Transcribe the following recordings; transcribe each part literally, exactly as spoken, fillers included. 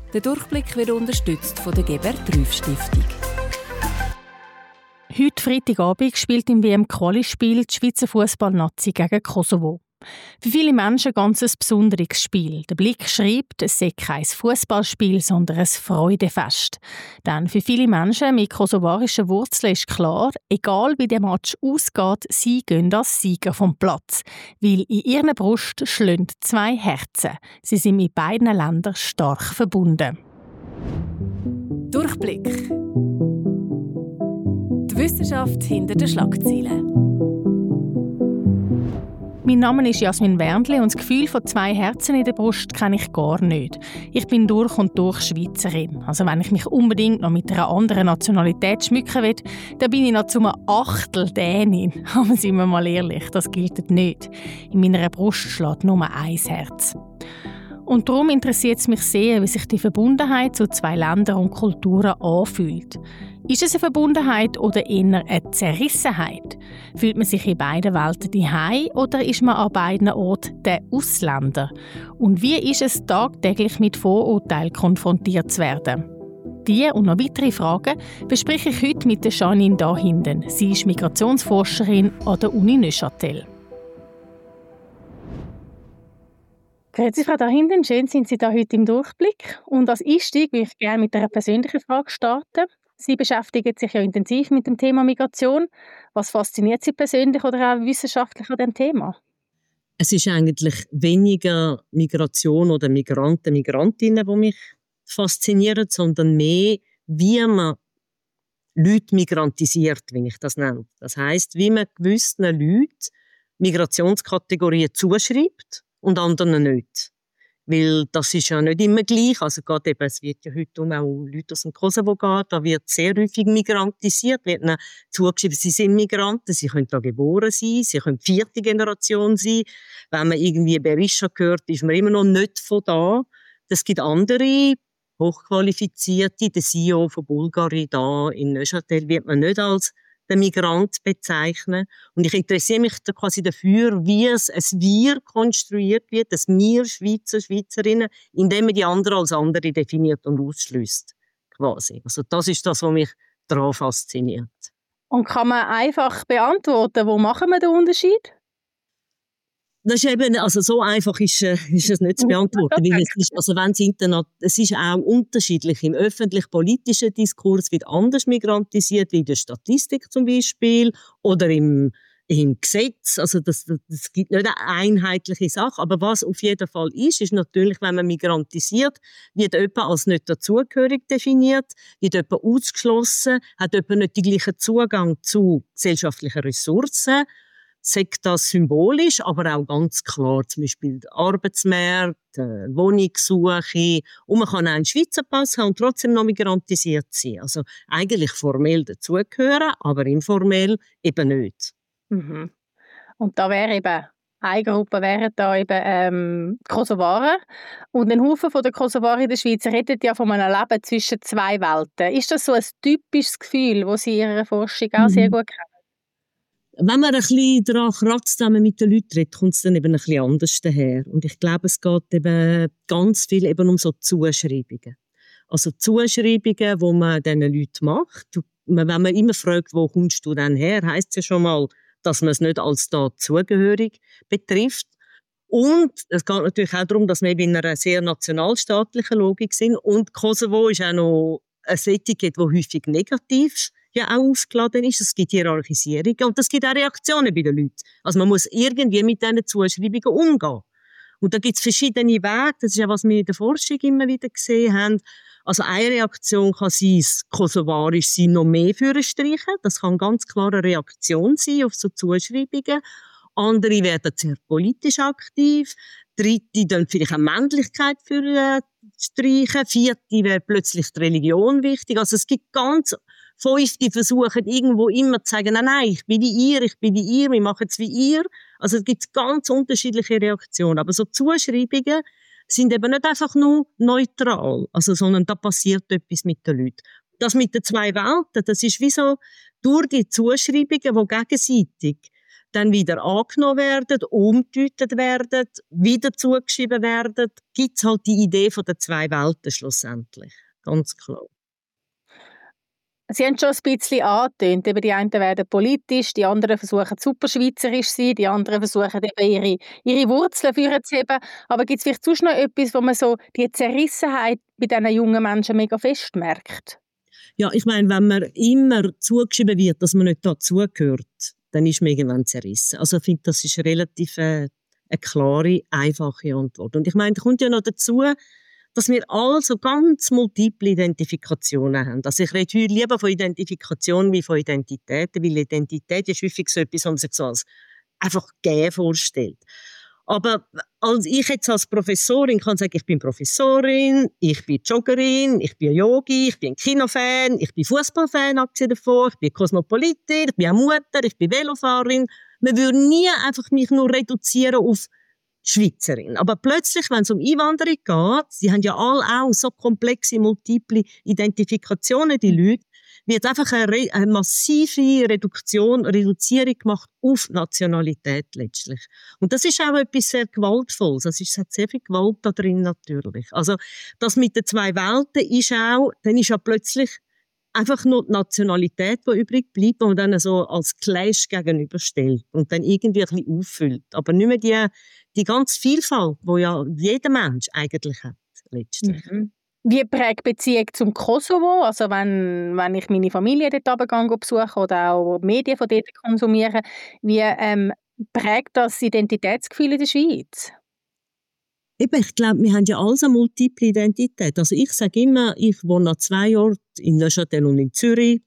Der Durchblick wird unterstützt von der Geber-Trüff-Stiftung. Heute Freitagabend spielt im W M-Quali-Spiel die Schweizer Fußballnazi gegen Kosovo. Für viele Menschen ein ganz besonderes Spiel. Der Blick schreibt, es sei kein Fußballspiel, sondern ein Freudefest. Denn für viele Menschen mit kosovarischen Wurzeln ist klar, egal wie der Match ausgeht, sie gehen als Sieger vom Platz. Weil in ihrer Brust schlagen zwei Herzen. Sie sind mit beiden Ländern stark verbunden. Durchblick. Die Wissenschaft hinter den Schlagzeilen. Mein Name ist Jasmin Werndli und das Gefühl von zwei Herzen in der Brust kenne ich gar nicht. Ich bin durch und durch Schweizerin. Also wenn ich mich unbedingt noch mit einer anderen Nationalität schmücken will, dann bin ich noch zu einem Achtel Dänin. Aber seien wir mal ehrlich, das gilt nicht. In meiner Brust schlägt nur ein Herz. Und darum interessiert es mich sehr, wie sich die Verbundenheit zu zwei Ländern und Kulturen anfühlt. Ist es eine Verbundenheit oder eher eine Zerrissenheit? Fühlt man sich in beiden Welten daheim oder ist man an beiden Orten der Ausländer? Und wie ist es, tagtäglich mit Vorurteilen konfrontiert zu werden? Diese und noch weitere Fragen bespreche ich heute mit Janine Dahinden. Sie ist Migrationsforscherin an der Uni Neuchâtel. Grüezi, Frau Dahinden, schön sind Sie da heute im Durchblick. Und als Einstieg würde ich gerne mit einer persönlichen Frage starten. Sie beschäftigen sich ja intensiv mit dem Thema Migration. Was fasziniert Sie persönlich oder auch wissenschaftlich an diesem Thema? Es ist eigentlich weniger Migration oder Migranten, Migrantinnen, die mich faszinieren, sondern mehr, wie man Leute migrantisiert, wie ich das nenne. Das heisst, wie man gewissen Leuten Migrationskategorien zuschreibt und anderen nicht. Weil das ist ja nicht immer gleich. Also gerade eben, es wird ja heute auch um Leute aus dem Kosovo gehen. Da wird sehr häufig migrantisiert. Wird ihnen zugeschrieben, sie sind Migranten, sie können da geboren sein, sie können vierte Generation sein. Wenn man irgendwie Berisha hört, ist man immer noch nicht von da. Es gibt andere, hochqualifizierte, der C E O von Bulgari da in Neuchâtel wird man nicht als den Migrant bezeichnen. Und ich interessiere mich da quasi dafür, wie es ein Wir konstruiert wird, das Wir Schweizer, Schweizerinnen, indem man die anderen als andere definiert und ausschließt. Quasi. Also das ist das, was mich daran fasziniert. Und kann man einfach beantworten, wo machen wir den Unterschied? Das ist eben, also so einfach ist, äh, ist es nicht zu beantworten, weil es ist, also wenn es Internet, es ist auch unterschiedlich. Im öffentlich-politischen Diskurs wird anders migrantisiert, wie in der Statistik zum Beispiel, oder im, im Gesetz. Also das, das gibt nicht eine einheitliche Sache. Aber was auf jeden Fall ist, ist natürlich, wenn man migrantisiert, wird jemand als nicht dazugehörig definiert, wird jemand ausgeschlossen, hat jemand nicht den gleichen Zugang zu gesellschaftlichen Ressourcen. Sagt das symbolisch, aber auch ganz klar, zum Beispiel der Arbeitsmarkt, die Wohnungssuche. Und man kann auch einen Schweizer Pass haben und trotzdem noch migrantisiert sein. Also eigentlich formell dazugehören, aber informell eben nicht. Mhm. Und da wäre eben eine Gruppe wären da eben ähm, Kosovaren. Und ein Haufen von der Kosovaren in der Schweiz redet ja von einem Leben zwischen zwei Welten. Ist das so ein typisches Gefühl, das Sie in Ihrer Forschung auch sehr gut kennen? Wenn man ein bisschen daran kratzt, wenn man mit den Leuten redet, kommt es dann eben ein bisschen anders daher. Und ich glaube, es geht eben ganz viel eben um so Zuschreibungen. Also Zuschreibungen, die man diesen Leuten macht. Wenn man immer fragt, wo kommst du denn her, heisst es ja schon mal, dass man es nicht als da zugehörig betrifft. Und es geht natürlich auch darum, dass wir eben in einer sehr nationalstaatlichen Logik sind. Und Kosovo ist auch noch ein Etikett, das häufig negativ ja auch aufgeladen ist. Es gibt Hierarchisierungen und es gibt auch Reaktionen bei den Leuten. Also man muss irgendwie mit diesen Zuschreibungen umgehen. Und da gibt es verschiedene Wege. Das ist ja, was wir in der Forschung immer wieder gesehen haben. Also eine Reaktion kann sein, das Kosovarisch sein noch mehr für streichen. Das kann ganz klar eine Reaktion sein auf so Zuschreibungen. Andere werden sehr politisch aktiv. Dritte dann vielleicht eine Männlichkeit für äh, streichen. Vierte wäre plötzlich die Religion wichtig. Also es gibt ganz Fünfte versuchen irgendwo immer zu sagen, nein, nein, ich bin wie ihr, ich bin wie ihr, wir machen es wie ihr. Also es gibt ganz unterschiedliche Reaktionen. Aber so Zuschreibungen sind eben nicht einfach nur neutral, also, sondern da passiert etwas mit den Leuten. Das mit den zwei Welten, das ist wie so durch die Zuschreibungen, die gegenseitig dann wieder angenommen werden, umgedeutet werden, wieder zugeschrieben werden, gibt es halt die Idee von den zwei Welten schlussendlich. Ganz klar. Sie haben schon ein bisschen angetönt, eben die einen werden politisch, die anderen versuchen superschweizerisch zu sein, die anderen versuchen eben ihre, ihre Wurzeln vorzuheben. Aber gibt es vielleicht sonst noch etwas, wo man so die Zerrissenheit bei diesen jungen Menschen mega fest merkt? Ja, ich meine, wenn man immer zugeschrieben wird, dass man nicht dazugehört, dann ist man irgendwann zerrissen. Also ich finde, das ist relativ äh, eine klare, einfache Antwort. Und ich meine, da kommt ja noch dazu, dass wir alle so ganz multiple Identifikationen haben. Also ich rede heute lieber von Identifikation wie von Identitäten, weil Identität ist häufig so etwas, was man sich so als einfach gegeben vorstellt. Aber als ich jetzt als Professorin kann sagen, ich bin Professorin, ich bin Joggerin, ich bin Yogi, ich bin Kinofan, ich bin Fußballfan, abgesehen davon, ich bin Kosmopolitin, ich bin auch Mutter, ich bin Velofahrerin. Man würde nie einfach mich nur reduzieren auf Schweizerin. Aber plötzlich, wenn es um Einwanderung geht, sie haben ja alle auch so komplexe, multiple Identifikationen, die Leute, wird einfach eine, Re- eine massive Reduktion, Reduzierung gemacht auf Nationalität letztlich. Und das ist auch etwas sehr Gewaltvolles. Also es hat sehr viel Gewalt da drin natürlich. Also das mit den zwei Welten ist auch, dann ist ja plötzlich einfach nur die Nationalität, die übrig bleibt, die man dann so als Clash gegenüberstellt und dann irgendwie ein bisschen auffüllt. Aber nicht mehr die, die ganze Vielfalt, die ja jeder Mensch eigentlich hat, letztlich. Mhm. Wie prägt die Beziehung zum Kosovo? Also wenn, wenn ich meine Familie dort runtergehe besuche oder auch Medien von dort konsumiere, wie ähm, prägt das Identitätsgefühl in der Schweiz? Eben, ich glaube, wir haben ja alle eine multiple Identität. Also ich sage immer, ich wohne an zwei Orten, in Neuchâtel und in Zürich.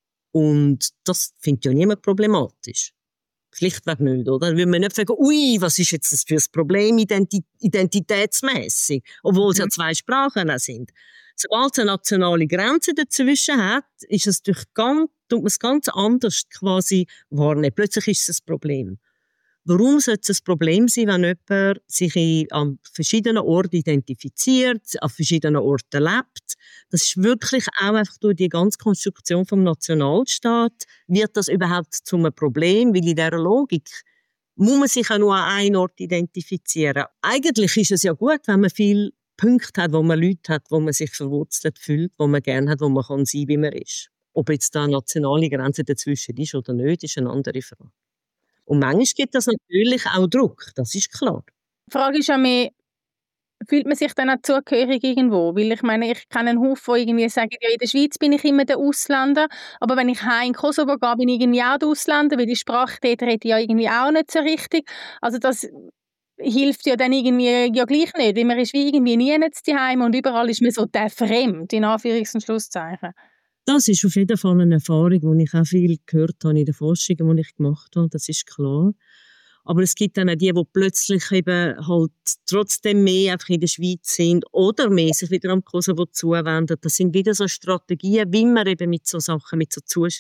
Und das findet ja niemand problematisch. Schlichtweg nicht, oder? Dann würde man nicht sagen, ui, was ist jetzt das für ein Problem identi- identitätsmässig, obwohl es mhm. ja zwei Sprachen auch sind. Sobald es eine nationale Grenze dazwischen hat, ist es durch ganz, tut man es ganz anders quasi wahrnehmen. Plötzlich ist es ein Problem. Warum sollte es ein Problem sein, wenn jemand sich in, an verschiedenen Orten identifiziert, an verschiedenen Orten lebt? Das ist wirklich auch einfach durch die ganze Konstruktion vom Nationalstaat wird das überhaupt zu einem Problem, weil in dieser Logik muss man sich ja nur an einen Ort identifizieren. Eigentlich ist es ja gut, wenn man viele Punkte hat, wo man Leute hat, wo man sich verwurzelt fühlt, wo man gerne hat, wo man kann sein, wie man ist. Ob jetzt da eine nationale Grenze dazwischen ist oder nicht, ist eine andere Frage. Und manchmal gibt das natürlich auch Druck, das ist klar. Die Frage ist ja mehr, fühlt man sich dann auch zugehörig irgendwo? Weil ich meine, ich kenne einen Haufen, die irgendwie sagen, ja, in der Schweiz bin ich immer der Ausländer, aber wenn ich heim in Kosovo gehe, bin ich irgendwie auch der Ausländer, weil die Sprache dort rede ich ja irgendwie auch nicht so richtig. Also das hilft ja dann irgendwie ja gleich nicht, weil man ist wie irgendwie nie jetzt daheim und überall ist man so der Fremd, in Anführungs- und Schlusszeichen. Das ist auf jeden Fall eine Erfahrung, die ich auch viel gehört habe in den Forschungen, die ich gemacht habe, das ist klar. Aber es gibt dann auch die, die plötzlich eben halt trotzdem mehr einfach in der Schweiz sind oder mehr sich wieder am Kosovo zuwenden. Das sind wieder so Strategien, wie man eben mit so Sachen, mit so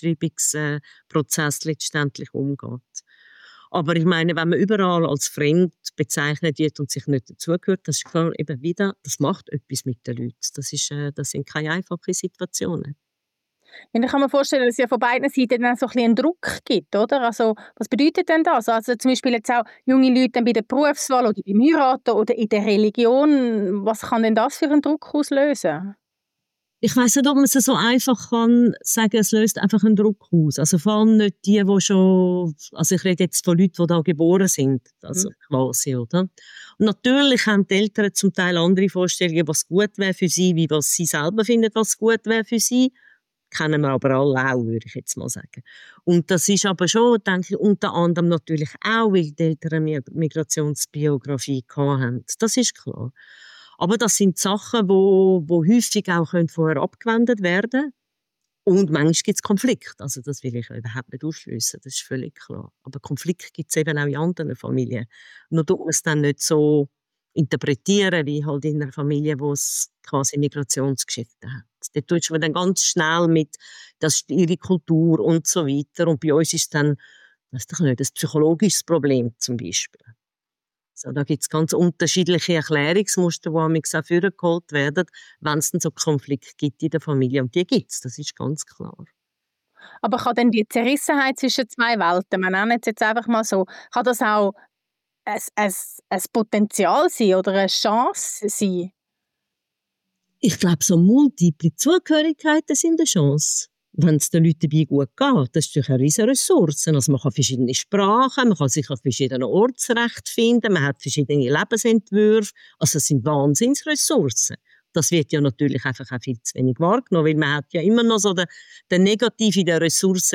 Zuschreibungsprozessen letztendlich umgeht. Aber ich meine, wenn man überall als fremd bezeichnet wird und sich nicht dazugehört, das ist klar eben wieder, das macht etwas mit den Leuten. Das, ist, das sind keine einfachen Situationen. Ich kann mir vorstellen, dass es ja von beiden Seiten dann so ein bisschen einen Druck gibt, oder? Also, was bedeutet denn das? Also zum Beispiel jetzt auch junge Leute dann bei der Berufswahl oder beim Heiraten oder in der Religion. Was kann denn das für einen Druck auslösen? Ich weiss nicht, ob man es so einfach kann sagen, es löst einfach einen Druck aus. Also vor allem nicht die, die schon, also ich rede jetzt von Leuten, die da geboren sind, also mhm. quasi, oder? Und natürlich haben die Eltern zum Teil andere Vorstellungen, was gut wäre für sie, wie was sie selber finden, was gut wäre für sie. Kennen wir aber alle auch, würde ich jetzt mal sagen. Und das ist aber schon, denke ich, unter anderem natürlich auch, weil die Eltern eine Migrationsbiografie hatten. Das ist klar. Aber das sind Sachen, wo, wo häufig auch vorher abgewendet werden können. Und manchmal gibt es Konflikte. Also das will ich überhaupt nicht ausschliessen, das ist völlig klar. Aber Konflikte gibt es eben auch in anderen Familien. Nur tut man es dann nicht so interpretieren, wie halt in einer Familie, wo es quasi Migrationsgeschichte hat. Dort tut man dann ganz schnell mit, das ist ihre Kultur und so weiter. Und bei uns ist dann, weiss ich nicht, ein psychologisches Problem zum Beispiel. Also da gibt es ganz unterschiedliche Erklärungsmuster, die manchmal auch vorgeholt werden, wenn es dann so Konflikte gibt in der Familie. Und die gibt es, das ist ganz klar. Aber kann denn die Zerrissenheit zwischen zwei Welten, wir nennen es jetzt einfach mal so, kann das auch ein, ein, ein Potenzial sein oder eine Chance sein? Ich glaube, so multiple Zugehörigkeiten sind eine Chance. Wenn es den Leuten dabei gut geht, das ist natürlich eine riesige Ressource. Also man kann verschiedene Sprachen, man kann sich an verschiedenen Orten zurechtfinden, man hat verschiedene Lebensentwürfe. Also es sind Wahnsinnsressourcen. Das wird ja natürlich einfach auch viel zu wenig wahrgenommen, weil man hat ja immer noch so den, den negativen den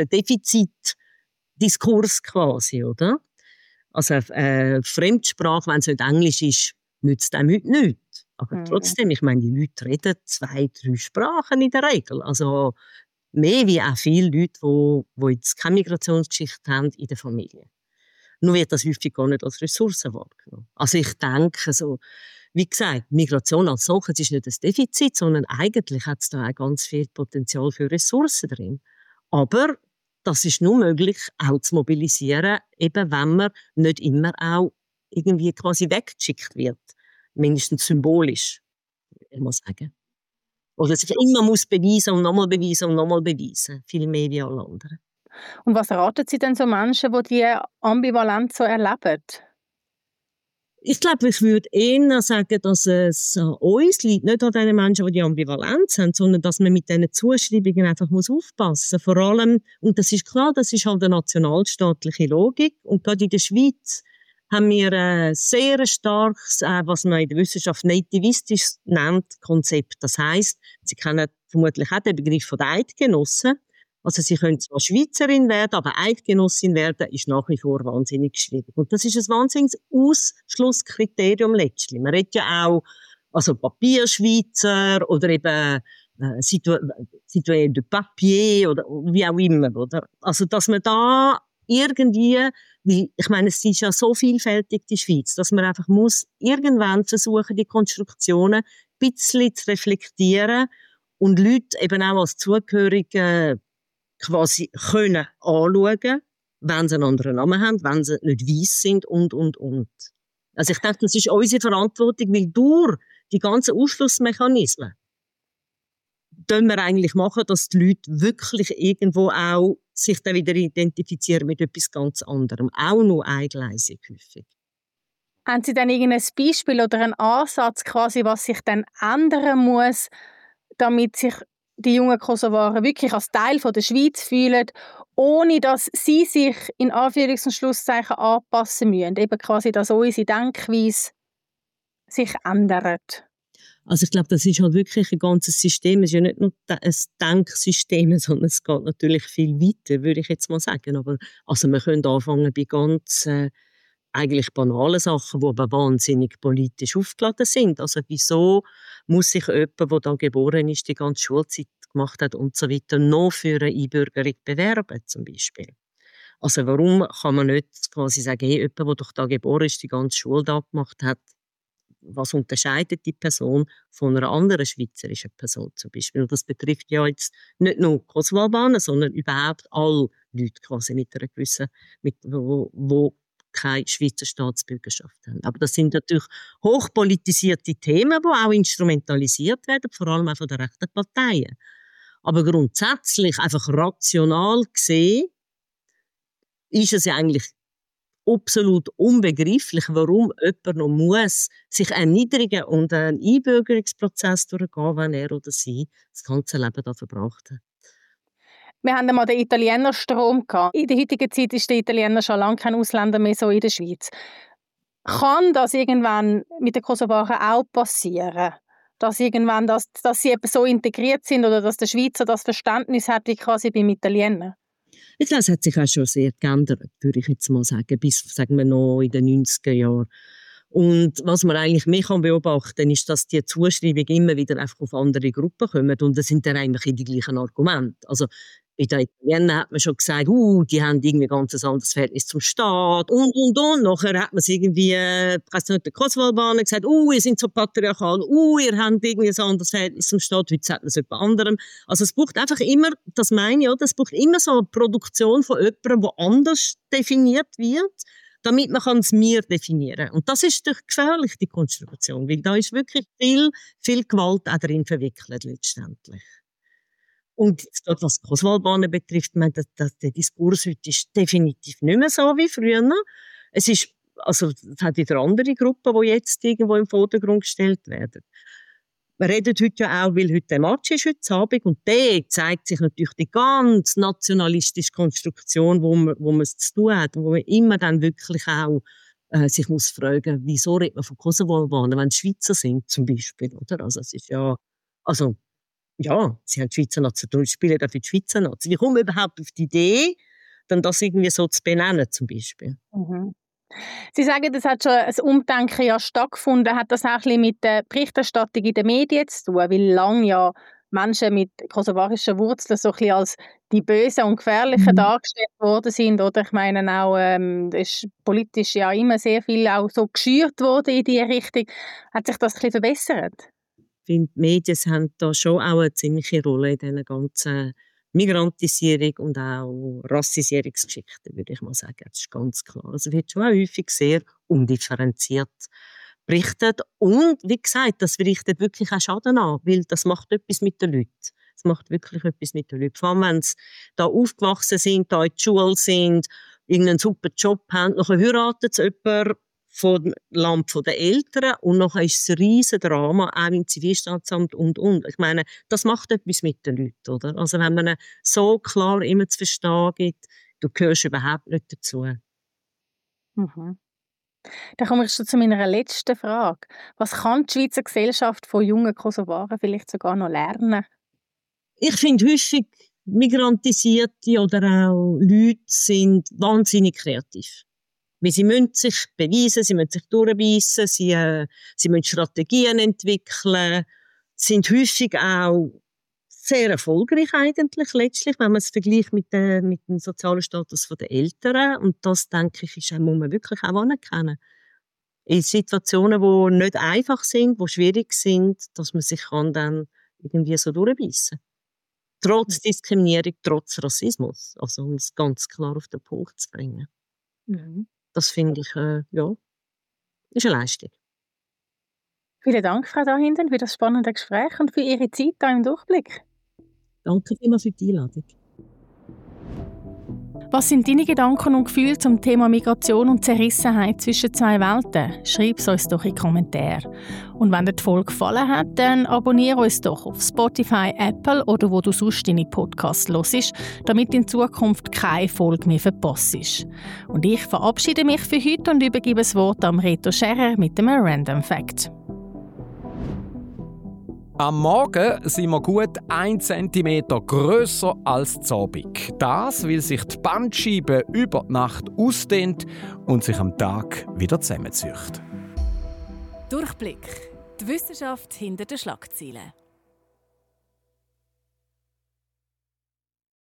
Ressourcendefizit-Diskurs quasi, oder? Also äh, Fremdsprache, wenn es nicht Englisch ist, nützt einem heute nichts. Aber mhm. trotzdem, ich meine, die Leute reden zwei, drei Sprachen in der Regel. Also mehr wie auch viele Leute, die, die jetzt keine Migrationsgeschichte haben in der Familie. Nur wird das häufig gar nicht als Ressource wahrgenommen. Also ich denke so, wie gesagt, Migration als solches ist nicht ein Defizit, sondern eigentlich hat es da auch ganz viel Potenzial für Ressourcen drin. Aber das ist nur möglich, auch zu mobilisieren, eben wenn man nicht immer auch irgendwie quasi weggeschickt wird. Mindestens symbolisch, ich muss sagen. Oder sich immer muss beweisen und nochmal beweisen und nochmal beweisen. Viel mehr wie alle anderen. Und was raten Sie denn so Menschen, die diese Ambivalenz so erleben? Ich glaube, ich würde eher sagen, dass es an uns liegt, nicht an den Menschen, die die Ambivalenz haben, sondern dass man mit diesen Zuschreibungen einfach muss aufpassen muss. Vor allem, und das ist klar, das ist halt eine nationalstaatliche Logik. Und gerade in der Schweiz haben wir ein sehr starkes, äh, was man in der Wissenschaft nativistisch nennt, Konzept. Das heisst, Sie kennen vermutlich auch den Begriff von der Eidgenossen. Also Sie können zwar Schweizerin werden, aber Eidgenossin werden ist nach wie vor wahnsinnig schwierig. Und das ist ein wahnsinniges Ausschlusskriterium letztlich. Man redet ja auch also Papierschweizer oder eben äh, Citoyen de Papier oder wie auch immer. Oder? Also dass man da irgendwie, weil ich meine, es ist ja so vielfältig, die Schweiz, dass man einfach muss irgendwann versuchen, die Konstruktionen ein bisschen zu reflektieren und Leute eben auch als Zugehörige quasi können anschauen, wenn sie einen anderen Namen haben, wenn sie nicht weiss sind und, und, und. Also ich denke, das ist unsere Verantwortung, weil durch die ganzen Ausschlussmechanismen können wir eigentlich machen, dass die Leute wirklich irgendwo auch sich dann wieder identifizieren mit etwas ganz anderem. Auch nur eingleisig häufig. Haben Sie denn irgendein Beispiel oder einen Ansatz, quasi, was sich dann ändern muss, damit sich die jungen Kosovaren wirklich als Teil der Schweiz fühlen, ohne dass sie sich in Anführungs- und Schlusszeichen anpassen müssen? Eben quasi, dass unsere Denkweise sich ändert. Also ich glaube, das ist halt wirklich ein ganzes System. Es ist ja nicht nur ein Denksystem, sondern es geht natürlich viel weiter, würde ich jetzt mal sagen. Aber also wir können anfangen bei ganz äh, eigentlich banalen Sachen, die aber wahnsinnig politisch aufgeladen sind. Also wieso muss sich jemand, der da geboren ist, die ganze Schulzeit gemacht hat und so weiter, noch für eine Einbürgerung bewerben, zum Beispiel? Also warum kann man nicht quasi sagen, hey, jemand, der doch da geboren ist, die ganze Schule da gemacht hat, was unterscheidet die Person von einer anderen schweizerischen Person zum Beispiel? Und das betrifft ja jetzt nicht nur Kosovo-Albaner, sondern überhaupt alle Leute quasi mit einer gewissen, mit, wo, wo keine Schweizer Staatsbürgerschaft haben. Aber das sind natürlich hochpolitisierte Themen, die auch instrumentalisiert werden, vor allem auch von den rechten Parteien. Aber grundsätzlich, einfach rational gesehen, ist es ja eigentlich absolut unbegreiflich, warum jemand noch muss sich erniedrigen und einen Einbürgerungsprozess durchgehen, wenn er oder sie das ganze Leben da verbracht hat. Wir hatten einmal den Italiener Strom gehabt. In der heutigen Zeit ist der Italiener schon lange kein Ausländer mehr so in der Schweiz. Kann das irgendwann mit den Kosovaren auch passieren? Dass irgendwann, dass, dass sie eben so integriert sind oder dass der Schweizer das Verständnis hat wie quasi beim Italiener? Ich glaube, es hat sich auch schon sehr geändert, würde ich jetzt mal sagen, bis, sagen wir noch, in den neunziger Jahren. Und was man eigentlich mehr kann beobachten, ist, dass die Zuschreibungen immer wieder einfach auf andere Gruppen kommen und das sind dann eigentlich die gleichen Argumente. Also bei den Italienern hat man schon gesagt, uh, die haben irgendwie ein ganz anderes Verhältnis zum Staat und, und, und. Nachher hat man es irgendwie, äh, ich weiss nicht, der Kosovo-Albaner gesagt, uh, ihr seid so patriarchal, uh, ihr habt irgendwie ein anderes Verhältnis zum Staat, heute sagt man es jemand anderem. Also es braucht einfach immer, das meine ich, oder? Es braucht immer so eine Produktion von jemandem, der anders definiert wird, damit man es mir definieren kann. Und das ist doch gefährlich, die Konstruktion, weil da ist wirklich viel, viel Gewalt auch drin verwickelt letztendlich. Und was Kosovo-Albaner betrifft, ich meine, das, das, der Diskurs heute ist definitiv nicht mehr so wie früher. Es ist, also, es hat wieder andere Gruppen, die jetzt irgendwo im Vordergrund gestellt werden. Wir reden heute ja auch, weil heute der Match ist heute Abend, und der zeigt sich natürlich die ganz nationalistische Konstruktion, wo man, wo man es zu tun hat, und wo man immer dann wirklich auch äh, sich muss fragen, wieso redet man von Kosovo-Albanern, wenn es Schweizer sind zum Beispiel, oder? Also es ist ja, also ja, sie haben die Schweizer Nazi, spielen dafür die Schweizer Nazi. Wie kommen wir überhaupt auf die Idee, dann das irgendwie so zu benennen zum Beispiel? Mhm. Sie sagen, es hat schon ein Umdenken ja stattgefunden. Hat das auch ein bisschen mit der Berichterstattung in den Medien zu tun? Weil lange ja Menschen mit kosovarischen Wurzeln so ein bisschen als die Bösen und Gefährlichen mhm. dargestellt worden sind. Oder ich meine auch, ähm, ist politisch ja immer sehr viel auch so geschürt worden in diese Richtung. Hat sich das ein bisschen verbessert? Ich finde, die Medien haben da schon auch eine ziemliche Rolle in dieser ganzen Migrantisierung und auch Rassisierungsgeschichten, würde ich mal sagen. Das ist ganz klar. Also wird schon auch häufig sehr undifferenziert berichtet. Und wie gesagt, das richtet wirklich auch Schaden an, weil das macht etwas mit den Leuten. Es macht wirklich etwas mit den Leuten. Vor allem, wenn sie da aufgewachsen sind, da in der Schule sind, irgendeinen super Job haben, nachher heiratet sie jemanden vom Land der Eltern und nachher ist es ein riesen Drama, auch im Zivilstandsamt und, und. Ich meine, das macht etwas mit den Leuten, oder? Also wenn man so klar immer zu verstehen gibt, du gehörst überhaupt nicht dazu. Mhm. Dann komme ich schon zu meiner letzten Frage. Was kann die Schweizer Gesellschaft von jungen Kosovaren vielleicht sogar noch lernen? Ich finde häufig, migrantisierte oder auch Leute sind wahnsinnig kreativ. Weil sie müssen sich beweisen, sie müssen sich durchbeissen, sie, äh, sie müssen Strategien entwickeln, sind häufig auch sehr erfolgreich eigentlich letztlich, wenn man es vergleicht mit, äh, mit dem sozialen Status der Eltern. Und das, denke ich, ist, muss man wirklich auch anerkennen. In Situationen, die nicht einfach sind, die schwierig sind, dass man sich kann dann irgendwie so durchbeissen. Trotz Diskriminierung, trotz Rassismus. Also um es ganz klar auf den Punkt zu bringen. Mhm. Das finde ich, äh, ja, ist eine Leistung. Vielen Dank, Frau Dahinden, für das spannende Gespräch und für Ihre Zeit hier im Durchblick. Danke vielmals für die Einladung. Was sind deine Gedanken und Gefühle zum Thema Migration und Zerrissenheit zwischen zwei Welten? Schreib es uns doch in die Kommentare. Und wenn dir die Folge gefallen hat, dann abonniere uns doch auf Spotify, Apple oder wo du sonst deine Podcasts hörst, damit in Zukunft keine Folge mehr verpasst. Und ich verabschiede mich für heute und übergebe das Wort am Reto Scherer mit einem Random Fact. Am Morgen sind wir gut ein Zentimeter grösser als zu Abend. Das, weil sich die Bandscheibe über die Nacht ausdehnt und sich am Tag wieder zusammenzieht. Durchblick. Die Wissenschaft hinter den Schlagzeilen.